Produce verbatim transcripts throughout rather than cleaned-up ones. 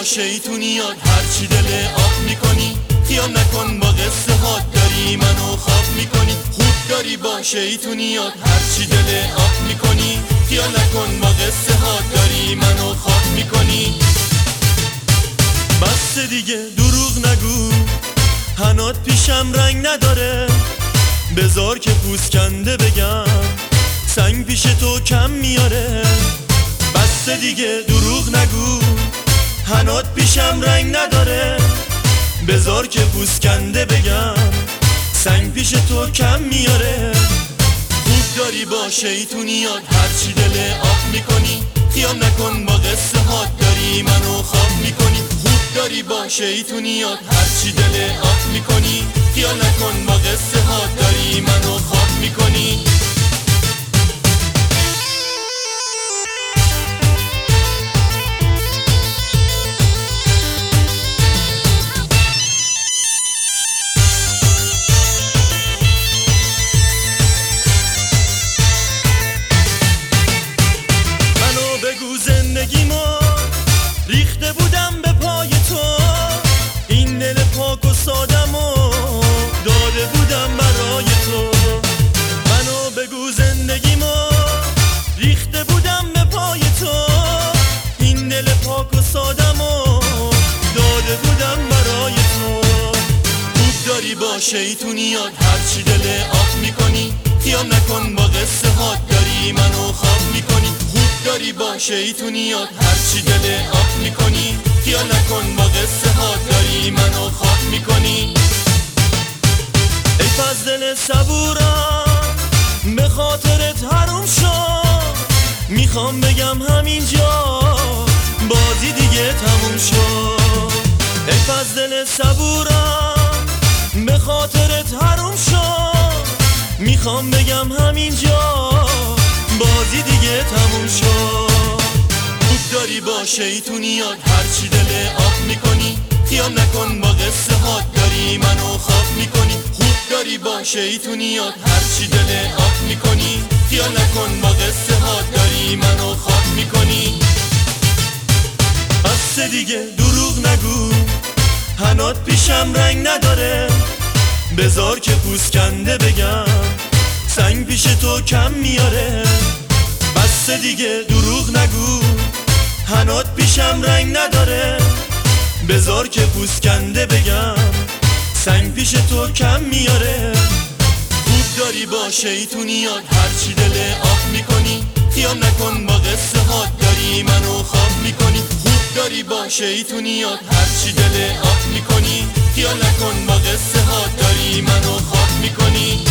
شیطونیات، هرچی دل آب میکنی خیال نکن با قصه هات، داری منو خواب میکنی خوب داری با شیطونیات، هرچی دل آب میکنی خیال نکن با قصه هات، داری منو خواب میکنی. بس دیگه دروغ نگو، هنات پیشم رنگ نداره، بذار که پوست کنده بگم سنگ پیش تو کم میاره. بس دیگه دروغ نگو، هنات پیشم رنگ نداره، بذار که پوست کنده بگم سنگ پیش تو کم میاره. خوب داری با شیطونیات، هرچی دل آب میکنی خیال نکن با قصه هات، داری منو خواب میکنی خوب داری با شیطونیات، هرچی دل آب میکنی خیال نکن با قصه هات، داری منو خواب میکنی. زندگیمو ریخته بودم به پای تو، این دل پاک و سادمو داده بودم برای تو. منو بگو زندگیمو ریخته بودم به پای تو، این دل پاک و سادمو داده بودم برای تو. خوب داری با شیطونیات، هرچی دل آب میکنی خیال نکن با قصه هات، داری منو خواب میکنی داری با شیطونیات، هرچی دل آب میکنی خیال نکن با قصه ها، داری منو خواب میکنی. ای پس دل صبورم به خاطرت حروم شد، میخوام بگم همینجا بازی دیگه تموم شد. ای پس دل صبورم به خاطرت حروم شد، میخوام بگم همینجا بازی دیگه تموم شد. خوب داری با شیطونیات، هرچی دل آب میکنی خیال نکن با قصه هات، داری منو خواب میکنی خوب داری با شیطونیات، هرچی دل آب میکنی خیال نکن با قصه هات، داری منو خواب میکنی. بس دیگه دروغ نگو، هنات پیشم رنگ نداره، بذار که پوست کنده بگم سنگ پیش تو کم میاره. بس دیگه دروغ نگو، هنات پیشم رنگ نداره، بذار که پوست کنده بگم سنگ پیش تو کم میاره. خوب داری با شیطونیات، هرچی دل آب میکنی خیال نکن با قصه هات، داری منو خواب میکنی خوب داری با شیطونیات، هرچی دل آب میکنی خیال نکن با قصه هات، داری منو خواب میکنی.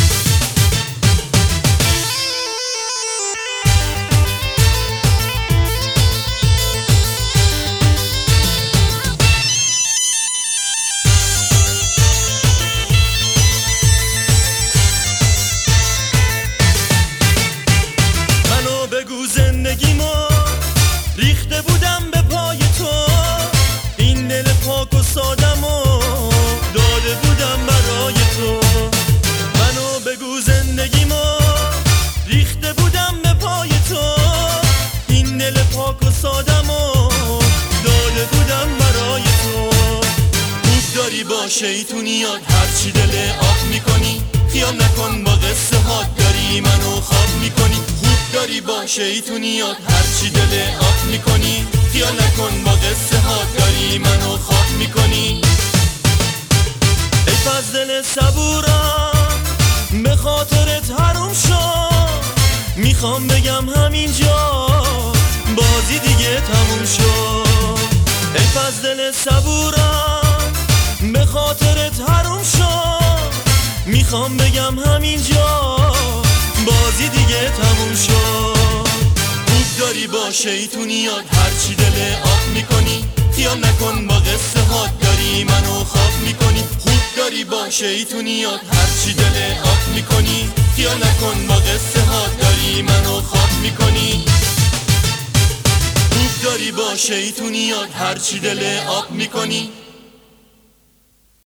بگو زندگیمو ریخته بودم به پای تو، این دل پاک و سادمو داده بودم برای تو. منو بگو زندگیمو ریخته بودم به پای تو، این دل پاک و سادمو داده بودم برای تو. خوب داری با شیطونیات، هرچی دل آب میکنی خیال نکن با قصه هات، داری منو خواب میکنی داری با شیطونیات، هرچی دل آب میکنی خیال نکن با قصه ها، داری منو خواب میکنی. ای پس دل صبورم به خاطرت حروم شد، میخوام بگم همینجا بازی دیگه تموم شد. ای پس دل صبورم به خاطرت حروم شد، میخوام بگم همینجا بازی دیگه تموم شد. خوب داری با شیطونیات، هرچی دل آب میکنی خیال نکن با قصه هات، داری منو خواب میکنی خوب داری با شیطونیات، هرچی دل آب میکنی خیال نکن با قصه هات، داری منو خواب میکنی. خوب داری با شیطونیات، هرچی دل آب میکنی